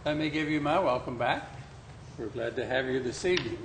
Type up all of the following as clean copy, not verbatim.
Let me give you my welcome back. We're glad to have you this evening.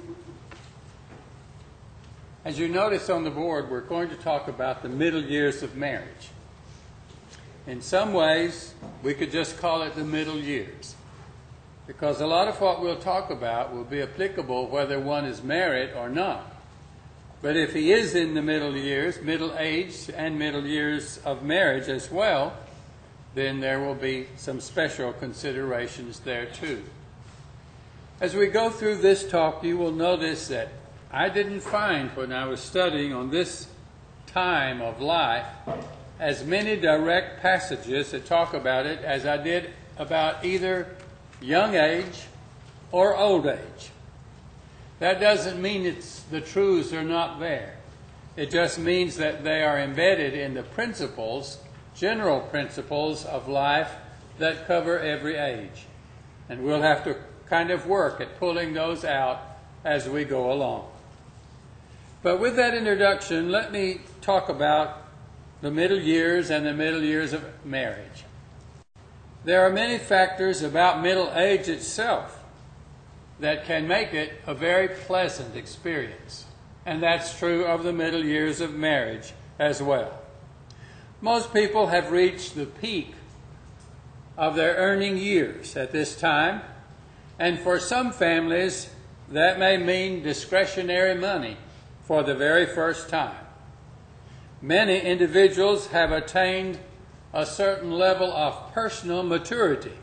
As you notice on the board, we're going to talk about the middle years of marriage. In some ways, we could just call it the middle years, because a lot of what we'll talk about will be applicable whether one is married or not. But if he is in the middle years, middle age and middle years of marriage as well, then there will be some special considerations there too. As we go through this talk, you will notice that I didn't find, when I was studying on this time of life, as many direct passages that talk about it as I did about either young age or old age. That doesn't mean the truths are not there. It just means that they are embedded in the principles, general principles of life that cover every age. And we'll have to kind of work at pulling those out as we go along. But with that introduction, let me talk about the middle years and the middle years of marriage. There are many factors about middle age itself that can make it a very pleasant experience. And that's true of the middle years of marriage as well. Most people have reached the peak of their earning years at this time, and for some families that may mean discretionary money for the very first time. Many individuals have attained a certain level of personal maturity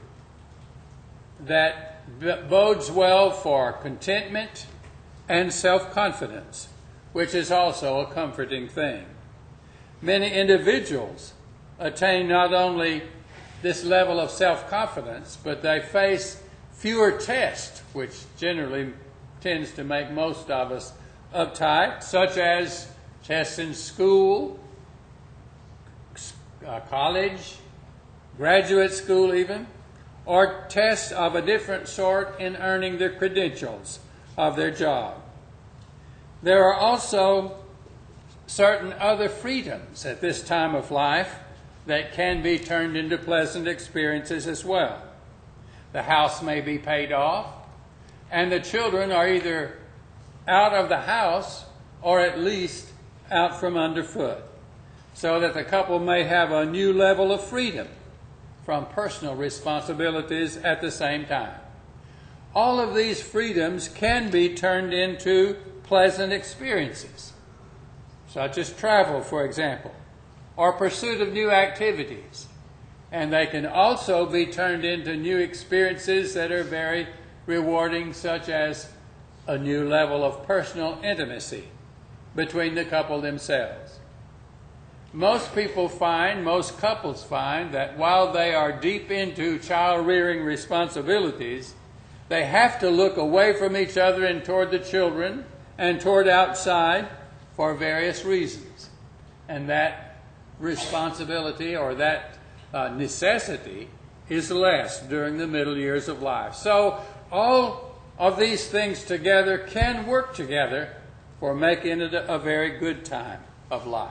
that bodes well for contentment and self-confidence, which is also a comforting thing. Many individuals attain not only this level of self-confidence, but they face fewer tests, which generally tends to make most of us uptight, such as tests in school, college, graduate school even, or tests of a different sort in earning the credentials of their job. There are also certain other freedoms at this time of life that can be turned into pleasant experiences as well. The house may be paid off, and the children are either out of the house or at least out from underfoot, so that the couple may have a new level of freedom from personal responsibilities at the same time. All of these freedoms can be turned into pleasant experiences, such as travel, for example, or pursuit of new activities. And they can also be turned into new experiences that are very rewarding, such as a new level of personal intimacy between the couple themselves. Most couples find that while they are deep into child-rearing responsibilities, they have to look away from each other and toward the children and toward outside for various reasons. And that responsibility or that necessity is less during the middle years of life. So all of these things together can work together for making it a very good time of life.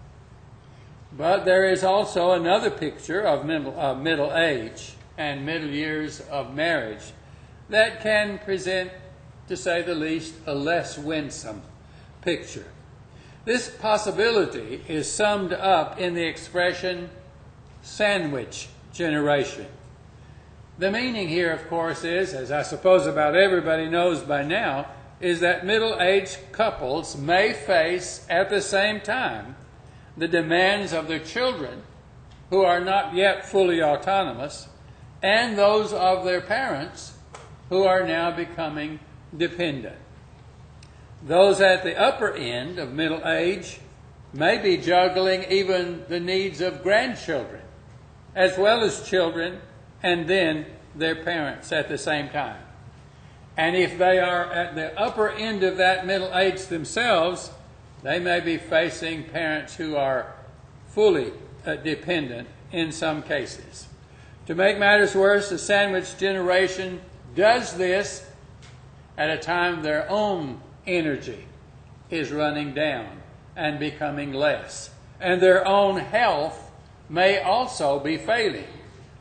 But there is also another picture of middle age and middle years of marriage that can present, to say the least, a less winsome picture. This possibility is summed up in the expression sandwich generation. The meaning here, of course, is, as I suppose about everybody knows by now, is that middle-aged couples may face at the same time the demands of their children, who are not yet fully autonomous, and those of their parents, who are now becoming dependent. Those at the upper end of middle age may be juggling even the needs of grandchildren, as well as children, and then their parents at the same time. And if they are at the upper end of that middle age themselves, they may be facing parents who are fully dependent in some cases. To make matters worse, the sandwich generation does this at a time their own energy is running down and becoming less. And their own health may also be failing,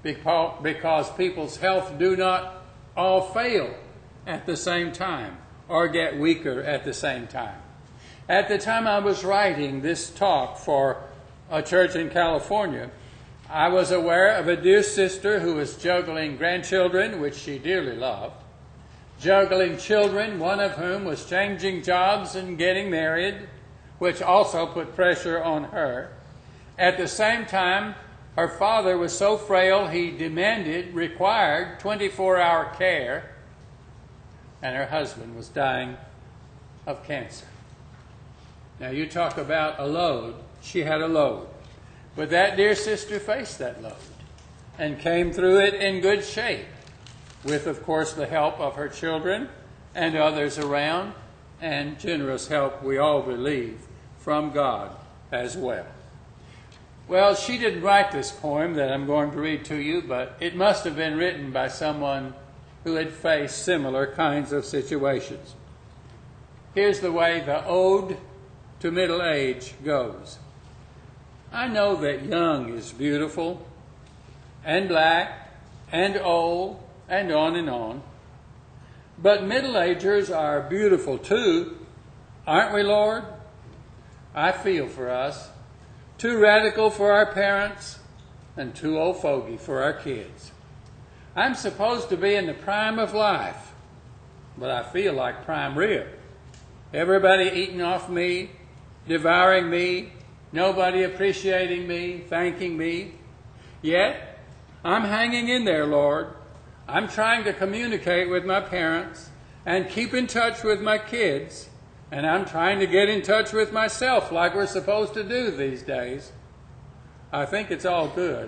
because people's health do not all fail at the same time or get weaker at the same time. At the time I was writing this talk for a church in California, I was aware of a dear sister who was juggling grandchildren, which she dearly loved, juggling children, one of whom was changing jobs and getting married, which also put pressure on her. At the same time, her father was so frail he required 24-hour care, and her husband was dying of cancer. Now you talk about a load. She had a load. But that dear sister faced that load and came through it in good shape, with, of course, the help of her children and others around, and generous help, we all believe, from God as well. Well, she didn't write this poem that I'm going to read to you, but it must have been written by someone who had faced similar kinds of situations. Here's the way the ode to middle age goes. I know that young is beautiful, and black, and old, and on. But middle-agers are beautiful too, aren't we, Lord? I feel for us. Too radical for our parents, and too old fogey for our kids. I'm supposed to be in the prime of life, but I feel like prime rib. Everybody eating off me, devouring me, nobody appreciating me, thanking me. Yet, I'm hanging in there, Lord. I'm trying to communicate with my parents and keep in touch with my kids, and I'm trying to get in touch with myself like we're supposed to do these days. I think it's all good.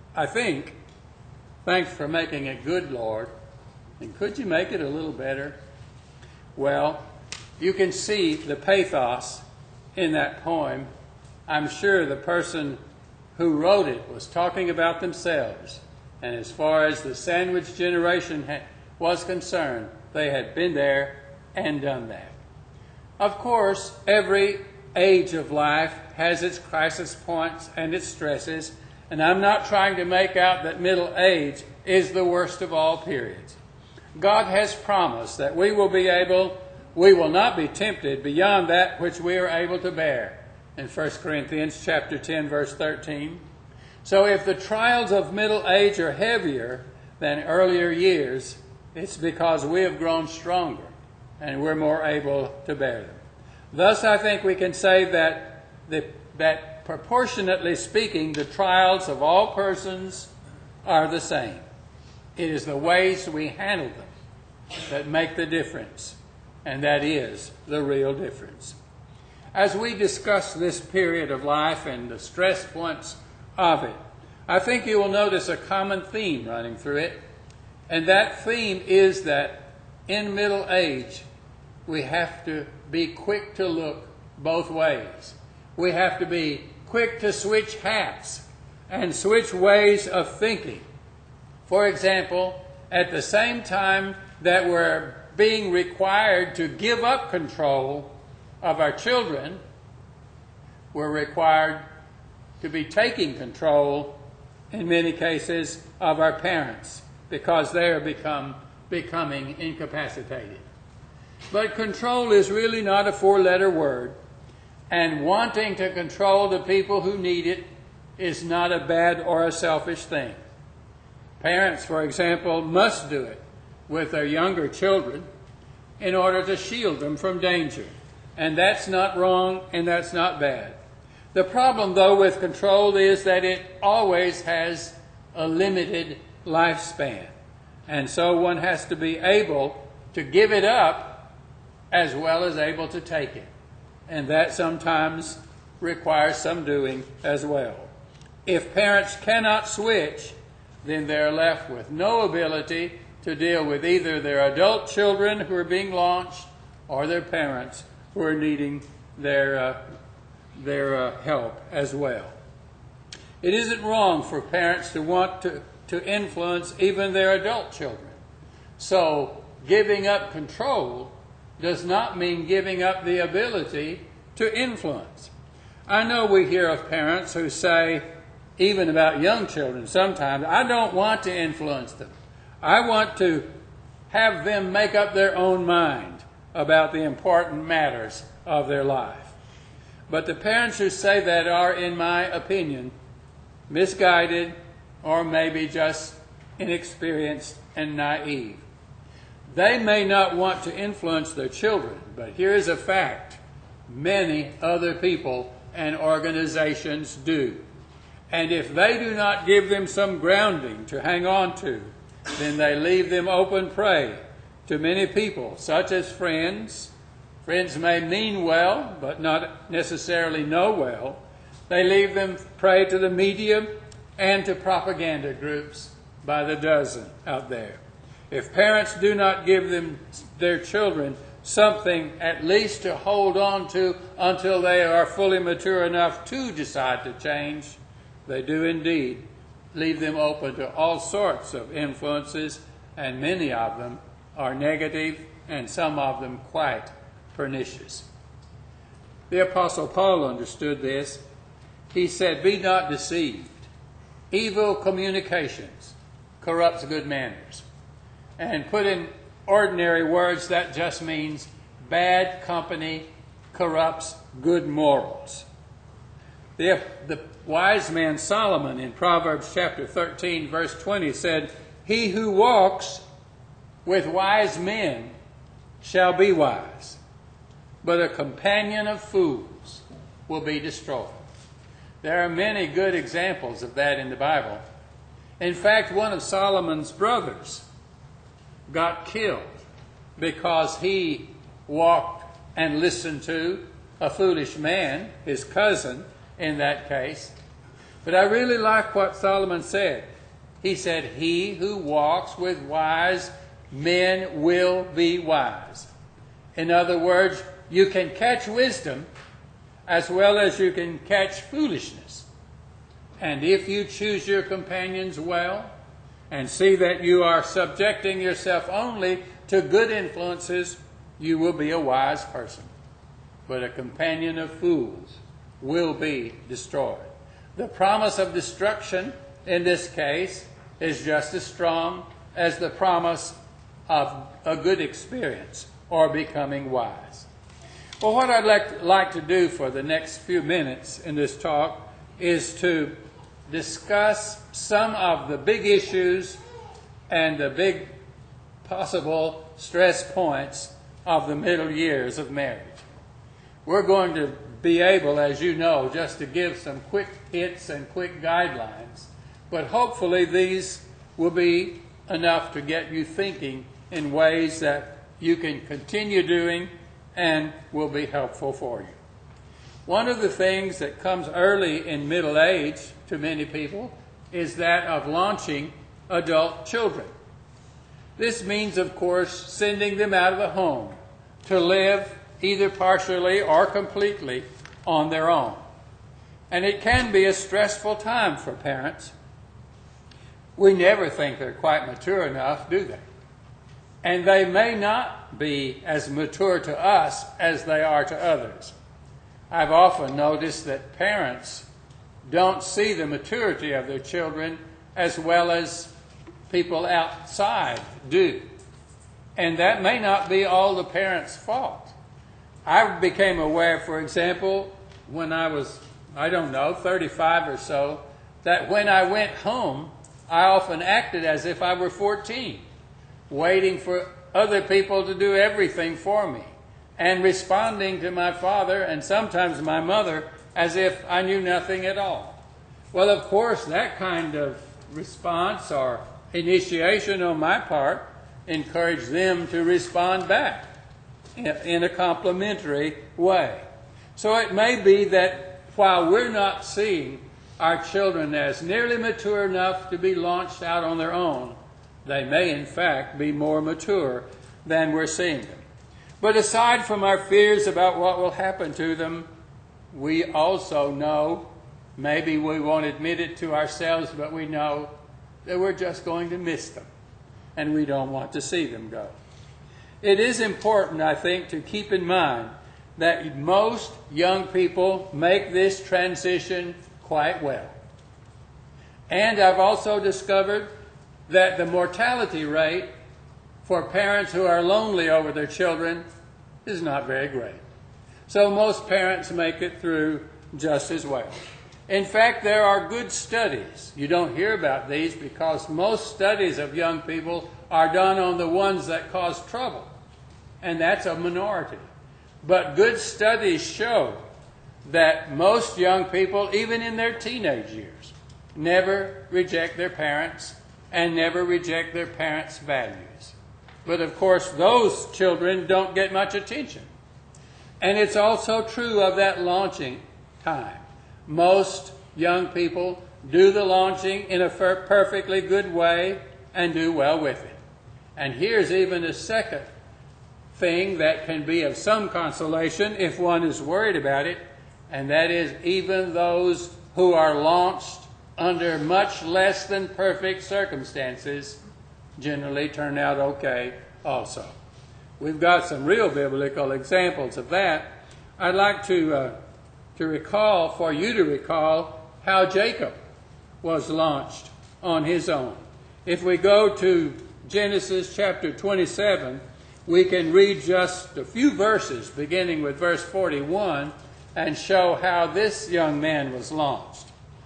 Thanks for making it good, Lord. And could you make it a little better? Well, you can see the pathos in that poem. I'm sure the person who wrote it was talking about themselves. And as far as the sandwich generation was concerned, they had been there and done that. Of course, every age of life has its crisis points and its stresses, and I'm not trying to make out that middle age is the worst of all periods. God has promised that we will not be tempted beyond that which we are able to bear, in 1 Corinthians chapter 10, verse 13. So if the trials of middle age are heavier than earlier years, it's because we have grown stronger and we're more able to bear them. Thus, I think we can say that proportionately speaking, the trials of all persons are the same. It is the ways we handle them that make the difference, and that is the real difference. As we discuss this period of life and the stress points of it, I think you will notice a common theme running through it, and that theme is that in middle age, we have to be quick to look both ways. We have to be quick to switch hats and switch ways of thinking. For example, at the same time that we're being required to give up control of our children, we're required to be taking control, in many cases, of our parents because they are becoming incapacitated. But control is really not a four-letter word, and wanting to control the people who need it is not a bad or a selfish thing. Parents, for example, must do it with their younger children in order to shield them from danger. And that's not wrong and that's not bad. The problem, though, with control is that it always has a limited lifespan. And so one has to be able to give it up as well as able to take it. And that sometimes requires some doing as well. If parents cannot switch, then they're left with no ability to deal with either their adult children who are being launched or their parents who are needing their help as well. It isn't wrong for parents to want to influence even their adult children. So giving up control does not mean giving up the ability to influence. I know we hear of parents who say, even about young children sometimes. I don't want to influence them. I want to have them make up their own mind about the important matters of their life. But the parents who say that are, in my opinion, misguided or maybe just inexperienced and naive. They may not want to influence their children, but here is a fact. Many other people and organizations do. And if they do not give them some grounding to hang on to, then they leave them open prey to many people, such as friends. Friends may mean well, but not necessarily know well. They leave them prey to the media and to propaganda groups by the dozen out there. If parents do not give their children something at least to hold on to until they are fully mature enough to decide to change, they do indeed leave them open to all sorts of influences, and many of them are negative and some of them quite pernicious. The Apostle Paul understood this. He said, "Be not deceived. Evil communications corrupts good manners." And put in ordinary words, that just means bad company corrupts good morals. The wise man Solomon in Proverbs chapter 13 verse 20 said, "He who walks with wise men shall be wise, but a companion of fools will be destroyed." There are many good examples of that in the Bible. In fact, one of Solomon's brothers got killed because he walked and listened to a foolish man, his cousin in that case. But I really like what Solomon said. He said, "He who walks with wise men will be wise." In other words, you can catch wisdom as well as you can catch foolishness. And if you choose your companions well and see that you are subjecting yourself only to good influences, you will be a wise person. But a companion of fools will be destroyed. The promise of destruction in this case is just as strong as the promise of a good experience or becoming wise. Well, what I'd like to do for the next few minutes in this talk is to discuss some of the big issues and the big possible stress points of the middle years of marriage. We're going to be able, as you know, just to give some quick hits and quick guidelines, but hopefully these will be enough to get you thinking in ways that you can continue doing and will be helpful for you. One of the things that comes early in middle age to many people is that of launching adult children. This means, of course, sending them out of the home to live either partially or completely on their own. And it can be a stressful time for parents. We never think they're quite mature enough, do they? And they may not be as mature to us as they are to others. I've often noticed that parents don't see the maturity of their children as well as people outside do. And that may not be all the parents' fault. I became aware, for example, when I was, 35 or so, that when I went home, I often acted as if I were 14, waiting for other people to do everything for me, and responding to my father and sometimes my mother as if I knew nothing at all. Well, of course, that kind of response or initiation on my part encouraged them to respond back in a complimentary way. So it may be that while we're not seeing our children as nearly mature enough to be launched out on their own, they may in fact be more mature than we're seeing them. But aside from our fears about what will happen to them, we also know, maybe we won't admit it to ourselves, but we know that we're just going to miss them, and we don't want to see them go. It is important, I think, to keep in mind that most young people make this transition quite well. And I've also discovered that the mortality rate for parents who are lonely over their children is not very great. So most parents make it through just as well. In fact, there are good studies. You don't hear about these because most studies of young people are done on the ones that cause trouble. And that's a minority. But good studies show that most young people, even in their teenage years, never reject their parents and never reject their parents' values. But of course, those children don't get much attention. And it's also true of that launching time. Most young people do the launching in a perfectly good way and do well with it. And here's even a second thing that can be of some consolation if one is worried about it, and that is even those who are launched under much less than perfect circumstances generally turn out okay also. We've got some real biblical examples of that. I'd like to recall, for you to recall, how Jacob was launched on his own. If we go to Genesis chapter 27, we can read just a few verses, beginning with verse 41, and show how this young man was launched.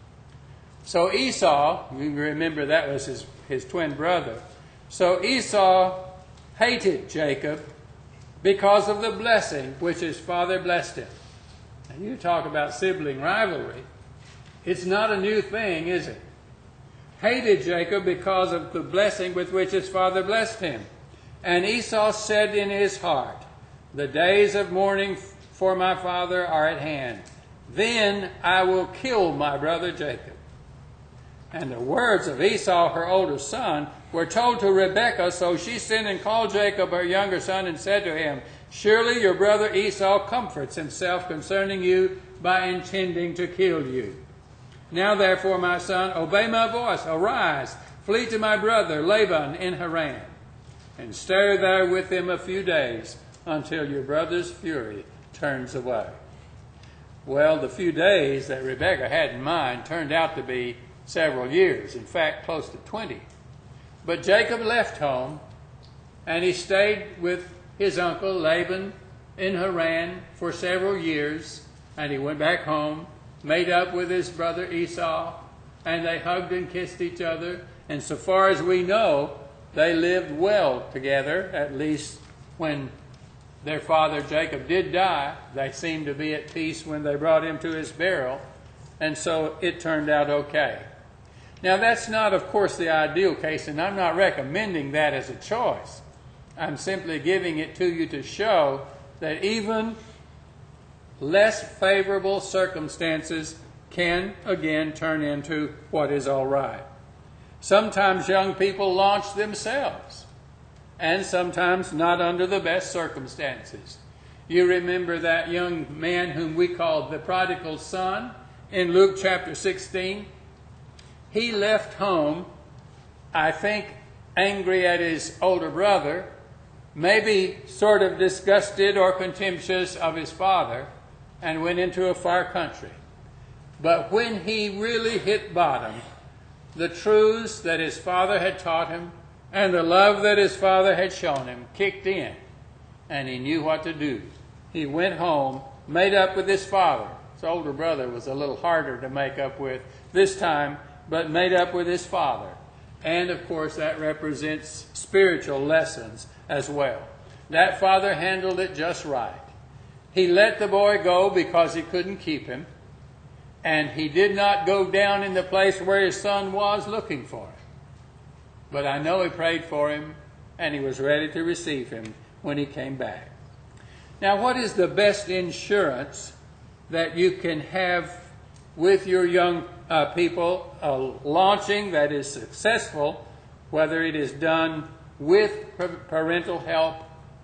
So Esau, you remember that was his twin brother. So Esau hated Jacob because of the blessing which his father blessed him. And you talk about sibling rivalry. It's not a new thing, is it? Hated Jacob because of the blessing with which his father blessed him. And Esau said in his heart, "The days of mourning for my father are at hand. Then I will kill my brother Jacob." And the words of Esau, her older son, were told to Rebekah, so she sent and called Jacob, her younger son, and said to him, "Surely your brother Esau comforts himself concerning you by intending to kill you. Now therefore, my son, obey my voice. Arise, flee to my brother Laban in Haran, and stay there with him a few days until your brother's fury turns away." Well, the few days that Rebekah had in mind turned out to be several years, in fact, close to 20. But Jacob left home, and he stayed with his uncle Laban in Haran for several years, and he went back home, made up with his brother Esau, and they hugged and kissed each other, and so far as we know, they lived well together, at least when their father Jacob did die. They seemed to be at peace when they brought him to his burial, and so it turned out okay. Now that's not, of course, the ideal case, and I'm not recommending that as a choice. I'm simply giving it to you to show that even less favorable circumstances can again turn into what is all right. Sometimes young people launch themselves, and sometimes not under the best circumstances. You remember that young man whom we called the prodigal son in Luke chapter 16? He left home, I think, angry at his older brother, maybe sort of disgusted or contemptuous of his father, and went into a far country. But when he really hit bottom, the truths that his father had taught him and the love that his father had shown him kicked in, and he knew what to do. He went home, made up with his father. His older brother was a little harder to make up with this time, but made up with his father. And of course that represents spiritual lessons as well. That father handled it just right. He let the boy go because he couldn't keep him, and he did not go down in the place where his son was looking for him. But I know he prayed for him, and he was ready to receive him when he came back. Now, what is the best insurance that you can have with your young people? A launching that is successful, whether it is done with parental help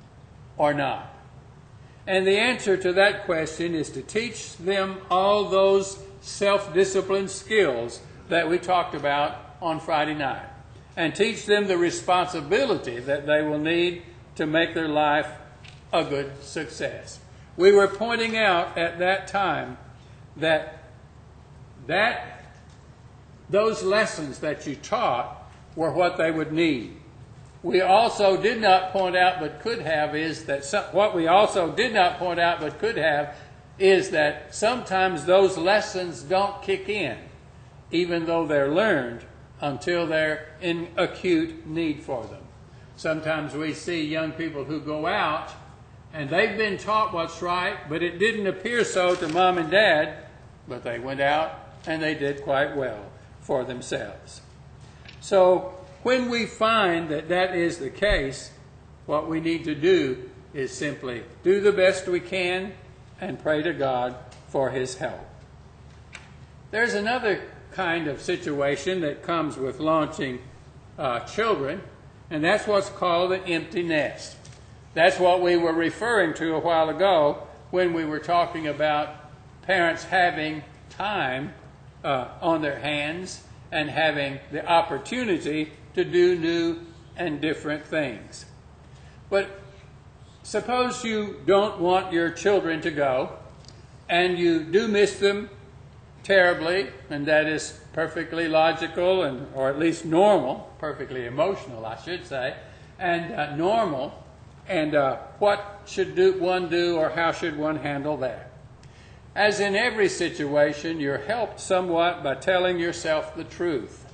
or not. And the answer to that question is to teach them all those self-discipline skills that we talked about on Friday night, and teach them the responsibility that they will need to make their life a good success. We were pointing out at that time that those lessons that you taught were what they would need. We also did not point out but could have is that what we also did not point out but could have is that sometimes those lessons don't kick in, even though they're learned, until they're in acute need for them. Sometimes we see young people who go out and they've been taught what's right, but it didn't appear so to mom and dad, but they went out and they did quite well for themselves. So when we find that that is the case, what we need to do is simply do the best we can and pray to God for His help. There's another kind of situation that comes with launching children, and that's what's called an empty nest. That's what we were referring to a while ago when we were talking about parents having time on their hands and having the opportunity to do new and different things. But suppose you don't want your children to go, and you do miss them terribly, and that is perfectly logical, and or at least normal, perfectly emotional, I should say, and normal. And what should one do, or how should one handle that? As in every situation, you're helped somewhat by telling yourself the truth.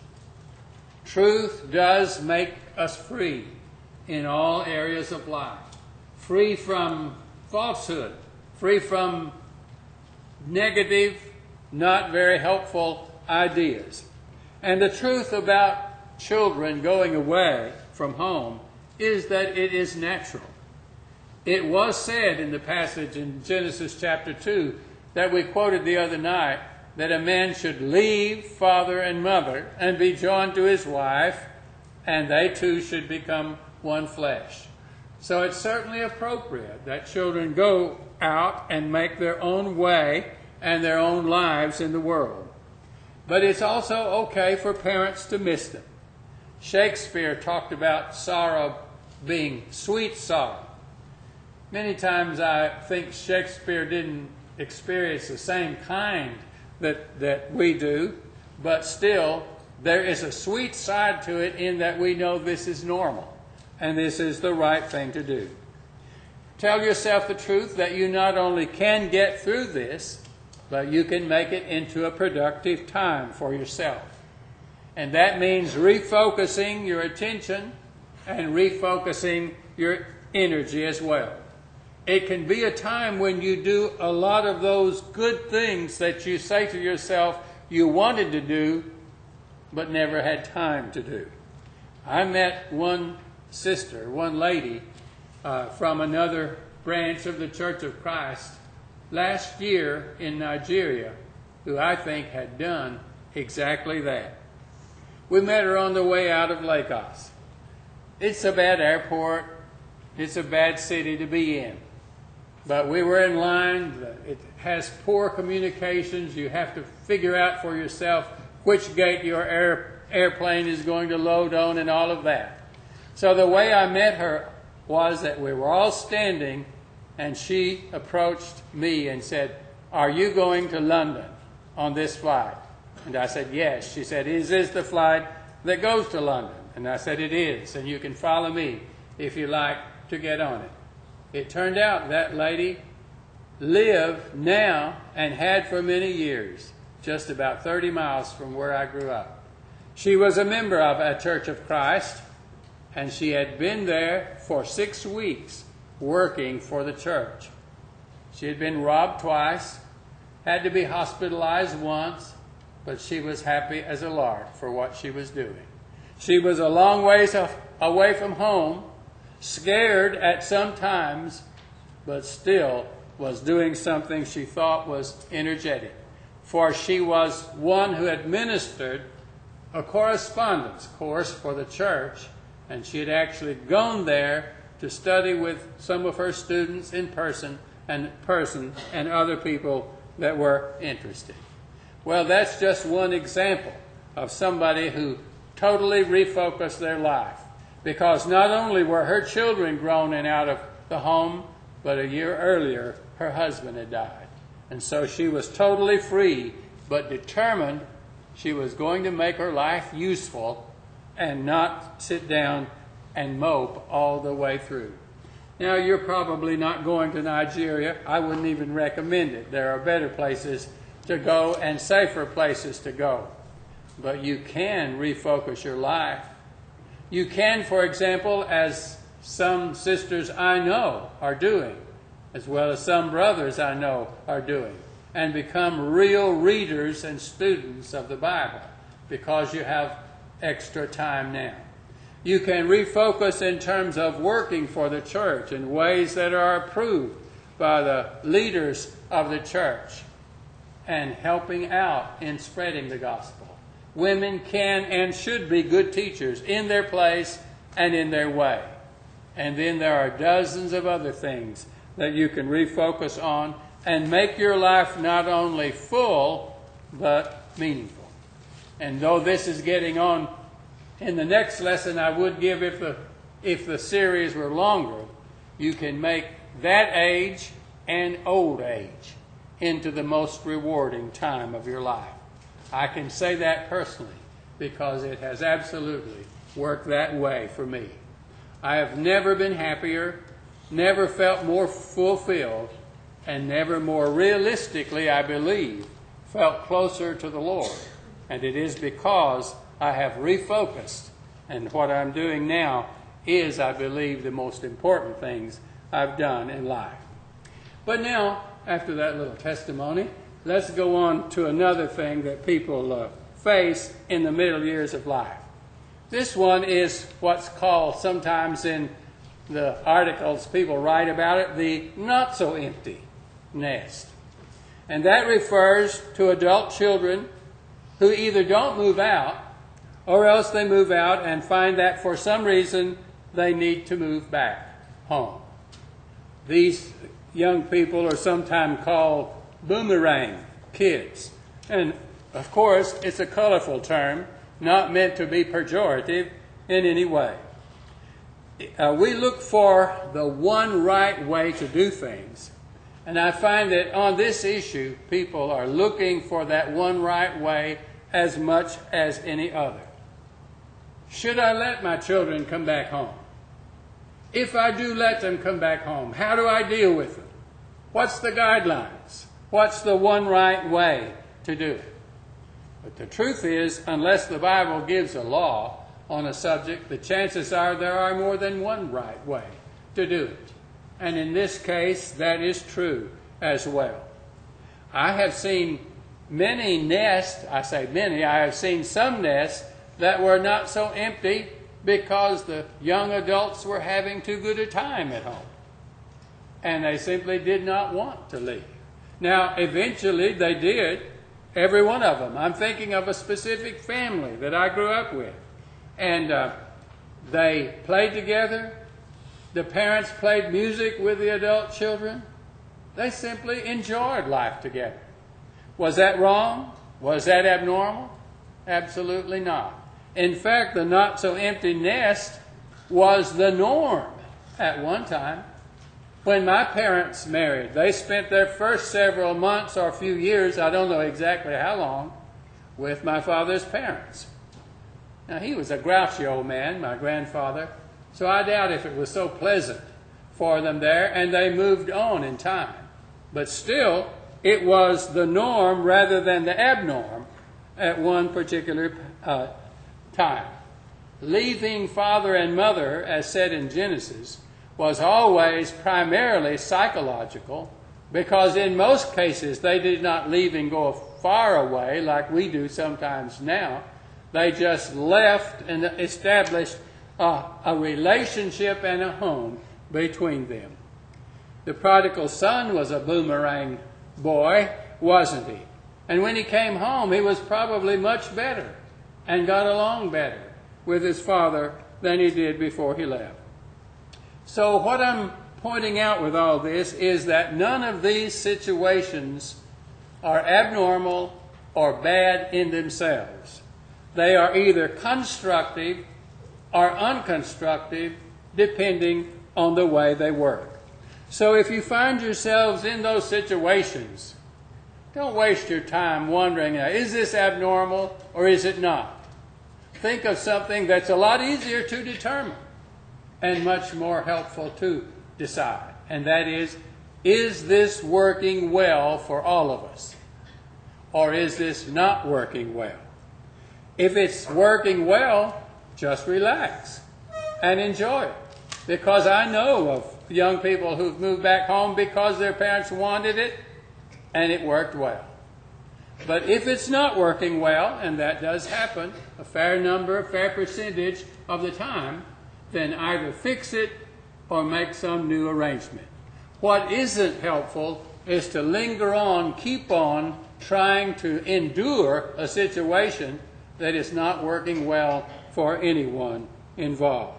Truth does make us free in all areas of life. Free from falsehood, free from negative, not very helpful ideas. And the truth about children going away from home is that it is natural. It was said in the passage in Genesis chapter 2 that we quoted the other night, that a man should leave father and mother and be joined to his wife, and they two should become one flesh. So it's certainly appropriate that children go out and make their own way and their own lives in the world. But it's also okay for parents to miss them. Shakespeare talked about sorrow being sweet sorrow. Many times I think Shakespeare didn't experience the same kind that we do, but still there is a sweet side to it in that we know this is normal and this is the right thing to do. Tell yourself the truth that you not only can get through this, but you can make it into a productive time for yourself. And that means refocusing your attention and refocusing your energy as well. It can be a time when you do a lot of those good things that you say to yourself you wanted to do, but never had time to do. I met one sister, one lady from another branch of the Church of Christ last year in Nigeria, who I think had done exactly that. We met her on the way out of Lagos. It's a bad airport. It's a bad city to be in. But we were in line. It has poor communications. You have to figure out for yourself which gate your airplane is going to load on and all of that. So the way I met her was that we were all standing, and she approached me and said, "Are you going to London on this flight?" And I said, "Yes." She said, "Is this the flight that goes to London?" And I said, "It is, and you can follow me if you like to get on it." It turned out that lady lived now and had for many years just about 30 miles from where I grew up. She was a member of a Church of Christ, and she had been there for 6 weeks working for the church. She had been robbed twice, had to be hospitalized once, but she was happy as a lark for what she was doing. She was a long ways away from home, scared at some times, but still was doing something she thought was energetic. For she was one who had ministered a correspondence course for the church, and she had actually gone there to study with some of her students in person and other people that were interested. Well, that's just one example of somebody who totally refocused their life, because not only were her children grown and out of the home, but a year earlier her husband had died. And so she was totally free, but determined She was going to make her life useful and not sit down and mope all the way through. Now, you're probably not going to Nigeria. I wouldn't even recommend it. There are better places to go and safer places to go. But you can refocus your life. You can, for example, as some sisters I know are doing, as well as some brothers I know are doing, and become real readers and students of the Bible because you have extra time now. You can refocus in terms of working for the church in ways that are approved by the leaders of the church and helping out in spreading the gospel. Women can and should be good teachers in their place and in their way. And then there are dozens of other things that you can refocus on and make your life not only full, but meaningful. And though this is getting on in the next lesson, I would give if the series were longer, you can make that age and old age into the most rewarding time of your life. I can say that personally because it has absolutely worked that way for me. I have never been happier, never felt more fulfilled, and never more realistically, I believe, felt closer to the Lord. And it is because I have refocused, and what I'm doing now is, I believe, the most important things I've done in life. But now, after that little testimony, let's go on to another thing that people face in the middle years of life. This one is what's called, sometimes in the articles people write about it, the not-so-empty nest. And that refers to adult children who either don't move out, or else they move out and find that for some reason they need to move back home. These young people are sometimes called boomerang kids. And of course, it's a colorful term, not meant to be pejorative in any way. We look for the one right way to do things. And I find that on this issue, people are looking for that one right way as much as any other. Should I let my children come back home? If I do let them come back home, how do I deal with them? What's the guidelines? What's the one right way to do it? But the truth is, unless the Bible gives a law on a subject, the chances are there are more than one right way to do it. And in this case, that is true as well. I have seen many nests, I say many, I have seen some nests that were not so empty because the young adults were having too good a time at home. And they simply did not want to leave. Now, eventually they did, every one of them. I'm thinking of a specific family that I grew up with. And they played together. The parents played music with the adult children. They simply enjoyed life together. Was that wrong? Was that abnormal? Absolutely not. In fact, the not-so-empty nest was the norm at one time. When my parents married, they spent their first several months or few years, I don't know exactly how long, with my father's parents. Now, he was a grouchy old man, my grandfather, so I doubt if it was so pleasant for them there, and they moved on in time. But still, it was the norm rather than the abnorm at one particular time. Leaving father and mother, as said in Genesis, was always primarily psychological, because in most cases they did not leave and go far away like we do sometimes now. They just left and established a relationship and a home between them. The prodigal son was a boomerang boy, wasn't he? And when he came home, he was probably much better and got along better with his father than he did before he left. So what I'm pointing out with all this is that none of these situations are abnormal or bad in themselves. They are either constructive or unconstructive, depending on the way they work. So if you find yourselves in those situations Don't waste your time wondering, is this abnormal or is it not? Think of something that's a lot easier to determine and much more helpful to decide. And that is this working well for all of us? Or is this not working well? If it's working well, just relax and enjoy it. Because I know of young people who've moved back home because their parents wanted it and it worked well. But if it's not working well, and that does happen a fair percentage of the time, then either fix it or make some new arrangement. What isn't helpful is to linger on, keep on trying to endure a situation that is not working well for anyone involved.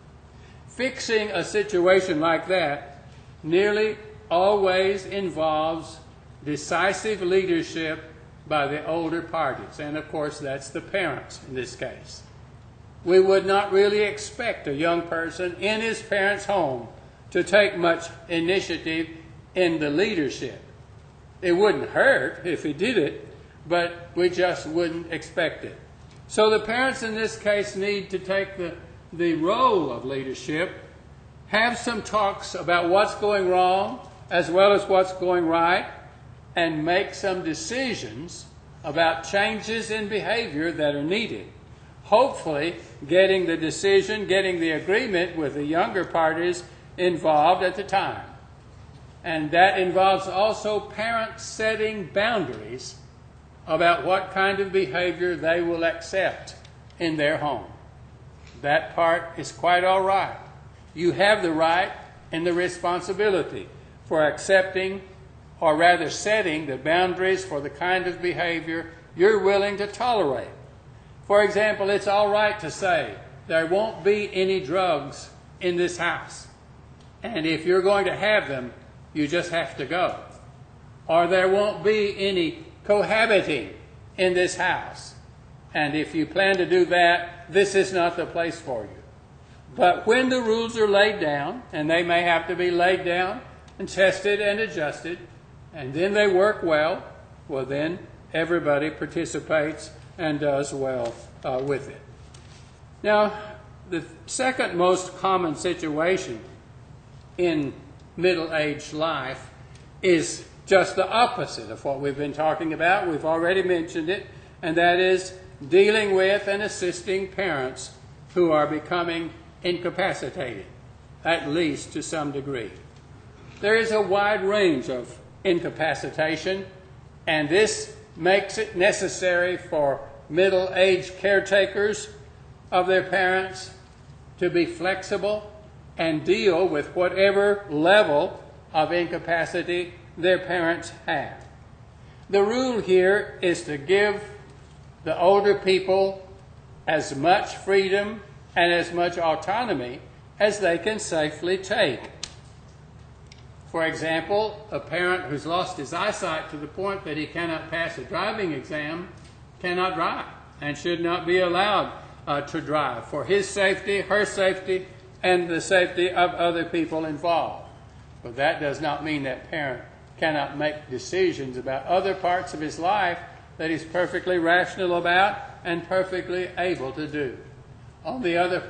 Fixing a situation like that nearly always involves decisive leadership by the older parties, and of course that's the parents in this case. We would not really expect a young person in his parents' home to take much initiative in the leadership. It wouldn't hurt if he did it, but we just wouldn't expect it. So the parents in this case need to take the role of leadership, have some talks about what's going wrong as well as what's going right, and make some decisions about changes in behavior that are needed. Hopefully, getting the agreement with the younger parties involved at the time. And that involves also parents setting boundaries about what kind of behavior they will accept in their home. That part is quite all right. You have the right and the responsibility for accepting, or rather setting, the boundaries for the kind of behavior you're willing to tolerate. For example, it's all right to say, there won't be any drugs in this house. And if you're going to have them, you just have to go. Or there won't be any cohabiting in this house. And if you plan to do that, this is not the place for you. But when the rules are laid down, and they may have to be laid down and tested and adjusted, and then they work well, well then everybody participates and does well with it. Now, the second most common situation in middle-aged life is just the opposite of what we've been talking about. We've already mentioned it, and that is dealing with and assisting parents who are becoming incapacitated, at least to some degree. There is a wide range of incapacitation, and this makes it necessary for middle-aged caretakers of their parents to be flexible and deal with whatever level of incapacity their parents have. The rule here is to give the older people as much freedom and as much autonomy as they can safely take. For example, a parent who's lost his eyesight to the point that he cannot pass a driving exam cannot drive and should not be allowed to drive for his safety, her safety, and the safety of other people involved. But that does not mean that parent cannot make decisions about other parts of his life that he's perfectly rational about and perfectly able to do. On the other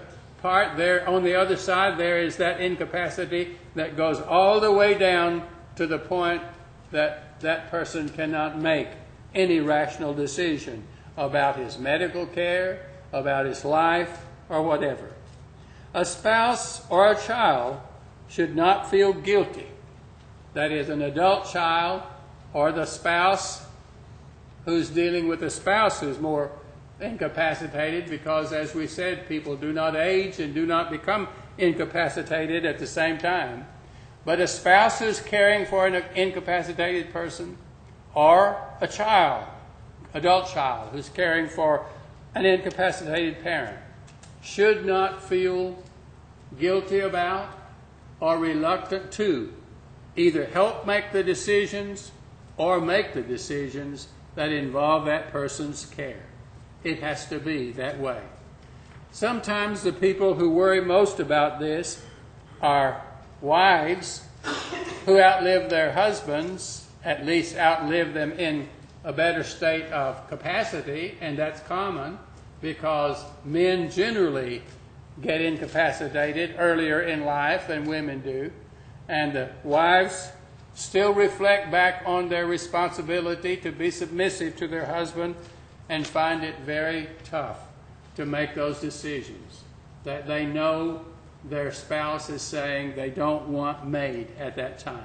side, there is that incapacity that goes all the way down to the point that that person cannot make any rational decision about his medical care, about his life, or whatever. A spouse or a child should not feel guilty. That is, an adult child or the spouse who's dealing with a spouse who's more incapacitated, because, as we said, people do not age and do not become incapacitated at the same time. But a spouse who's caring for an incapacitated person, or a child, adult child, who's caring for an incapacitated parent, should not feel guilty about or reluctant to either help make the decisions or make the decisions that involve that person's care. It has to be that way. Sometimes the people who worry most about this are wives who outlive their husbands at least outlive them in a better state of capacity, and that's common because men generally get incapacitated earlier in life than women do, and the wives still reflect back on their responsibility to be submissive to their husband and find it very tough to make those decisions that they know their spouse is saying they don't want made at that time.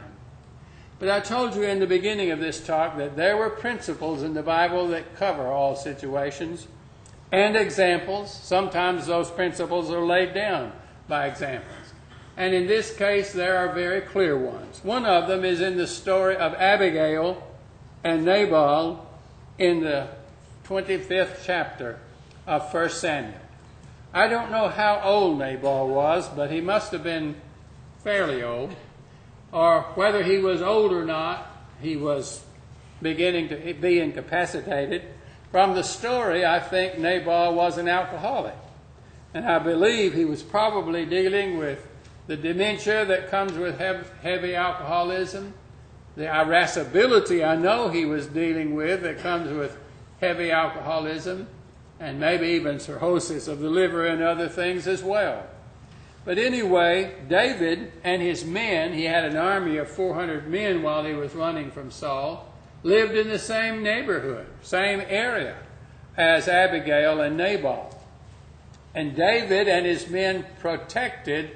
But I told you in the beginning of this talk that there were principles in the Bible that cover all situations and examples. Sometimes those principles are laid down by examples. And in this case, there are very clear ones. One of them is in the story of Abigail and Nabal in the 25th chapter of 1 Samuel. I don't know how old Nabal was, but he must have been fairly old. Or whether he was old or not, he was beginning to be incapacitated. From the story, I think Nabal was an alcoholic. And I believe he was probably dealing with the dementia that comes with heavy alcoholism, the irascibility I know he was dealing with that comes with heavy alcoholism, and maybe even cirrhosis of the liver and other things as well. But anyway, David and his men, he had an army of 400 men while he was running from Saul, lived in the same neighborhood, same area as Abigail and Nabal. And David and his men protected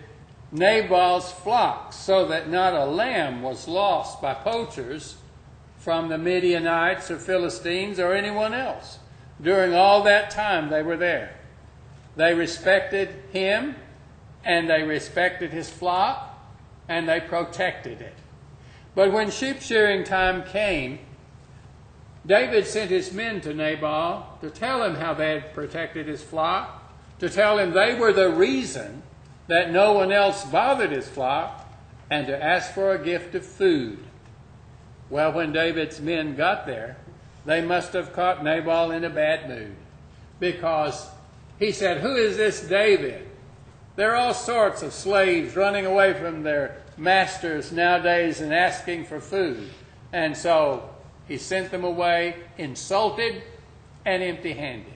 Nabal's flocks so that not a lamb was lost by poachers from the Midianites or Philistines or anyone else. During all that time they were there. They respected him, and they respected his flock, and they protected it. But when sheep shearing time came, David sent his men to Nabal to tell him how they had protected his flock, to tell him they were the reason that no one else bothered his flock, and to ask for a gift of food. Well, when David's men got there, they must have caught Nabal in a bad mood, because he said, "Who is this David? There are all sorts of slaves running away from their masters nowadays and asking for food." And so he sent them away insulted and empty-handed.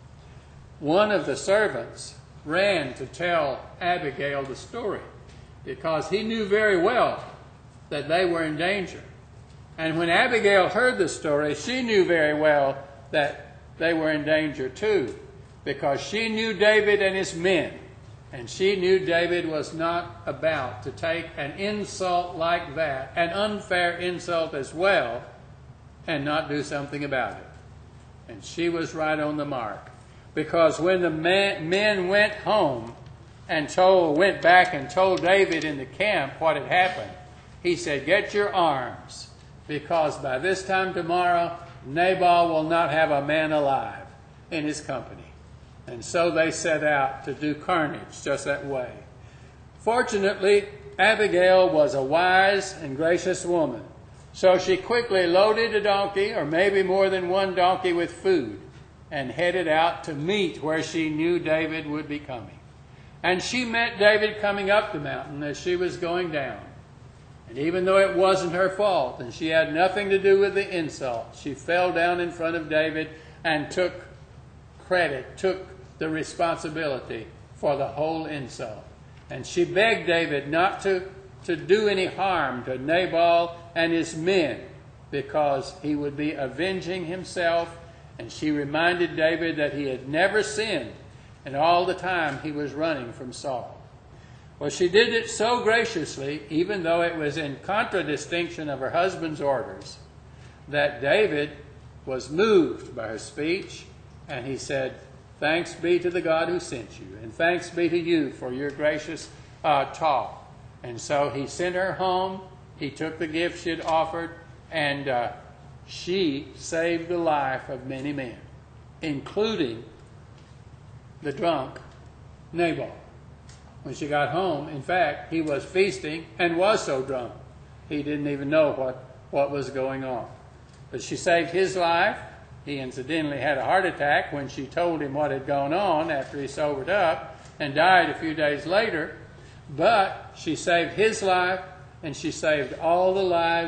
One of the servants ran to tell Abigail the story because he knew very well that they were in danger. And when Abigail heard the story, she knew very well that they were in danger too, because she knew David and his men. And she knew David was not about to take an insult like that, an unfair insult as well, and not do something about it. And she was right on the mark. Because when the men went home and went back and told David in the camp what had happened, he said, "Get your arms, because by this time tomorrow, Nabal will not have a man alive in his company." And so they set out to do carnage just that way. Fortunately, Abigail was a wise and gracious woman. So she quickly loaded a donkey, or maybe more than one donkey, with food, and headed out to meet where she knew David would be coming. And she met David coming up the mountain as she was going down. And even though it wasn't her fault, and she had nothing to do with the insult, she fell down in front of David and took the responsibility for the whole insult. And she begged David not to do any harm to Nabal and his men, because he would be avenging himself. And she reminded David that he had never sinned in all the time he was running from Saul. Well, she did it so graciously, even though it was in contradistinction of her husband's orders, that David was moved by her speech, and he said, "Thanks be to the God who sent you, and thanks be to you for your gracious talk." And so he sent her home. He took the gift she had offered, and she saved the life of many men, including the drunk Nabal. When she got home, in fact, he was feasting and was so drunk he didn't even know what was going on. But she saved his life. He incidentally had a heart attack when she told him what had gone on after he sobered up, and died a few days later. But she saved his life, and she saved all the lives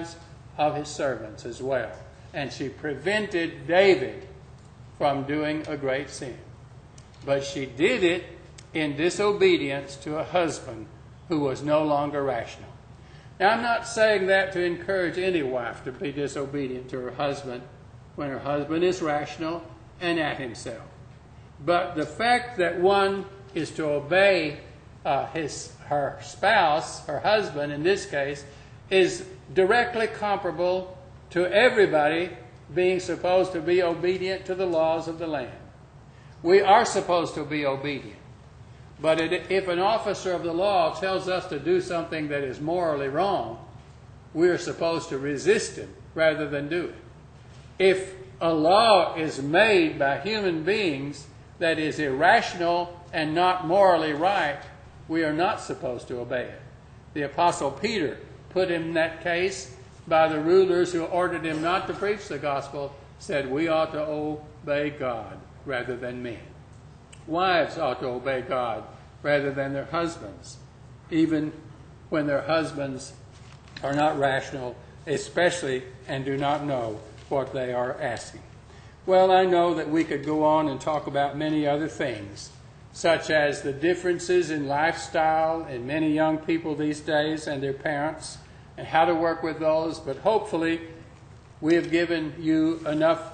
of his servants as well. And she prevented David from doing a great sin. But she did it in disobedience to a husband who was no longer rational. Now, I'm not saying that to encourage any wife to be disobedient to her husband when her husband is rational and at himself. But the fact that one is to obey her spouse, her husband in this case, is directly comparable to everybody being supposed to be obedient to the laws of the land. We are supposed to be obedient. But if an officer of the law tells us to do something that is morally wrong, we are supposed to resist him rather than do it. If a law is made by human beings that is irrational and not morally right, we are not supposed to obey it. The Apostle Peter put him in that case by the rulers who ordered him not to preach the gospel, said we ought to obey God rather than men. Wives ought to obey God rather than their husbands, even when their husbands are not rational, especially and do not know what they are asking. Well, I know that we could go on and talk about many other things, such as the differences in lifestyle in many young people these days and their parents, and how to work with those, but hopefully we have given you enough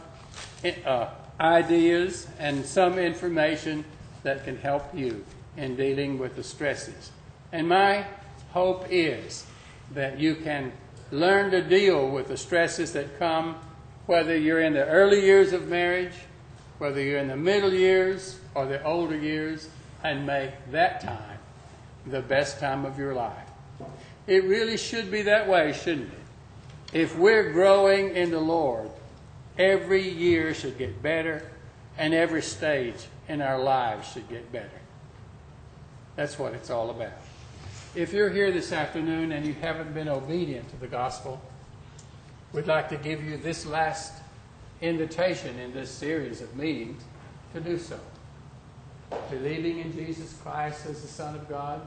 ideas and some information that can help you in dealing with the stresses. And my hope is that you can learn to deal with the stresses that come, whether you're in the early years of marriage, whether you're in the middle years or the older years, and make that time the best time of your life. It really should be that way, shouldn't it? If we're growing in the Lord, every year should get better, and every stage in our lives should get better. That's what it's all about. If you're here this afternoon and you haven't been obedient to the gospel, we'd like to give you this last invitation in this series of meetings to do so. Believing in Jesus Christ as the Son of God,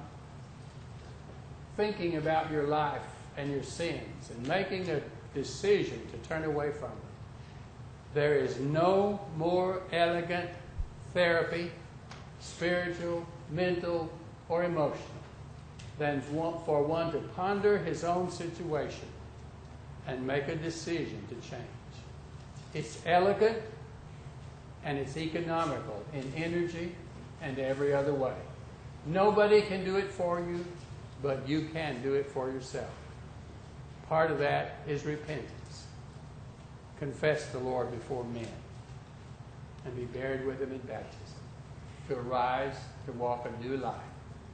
thinking about your life and your sins, and making a decision to turn away from them. There is no more elegant therapy, spiritual, mental, or emotional, than for one to ponder his own situation and make a decision to change. It's elegant and it's economical in energy and every other way. Nobody can do it for you, but you can do it for yourself. Part of that is repentance. Confess the Lord before men and be buried with him in baptism to arise to walk a new life.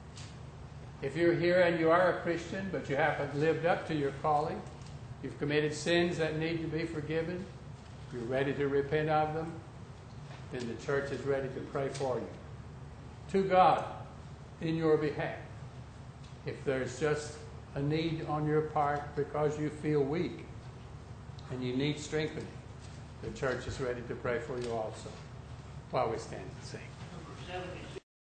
If you're here and you are a Christian, but you haven't lived up to your calling, you've committed sins that need to be forgiven, you're ready to repent of them, then the church is ready to pray for you. To God, in your behalf. If there's just a need on your part because you feel weak and you need strengthening, the church is ready to pray for you also. While we stand and sing.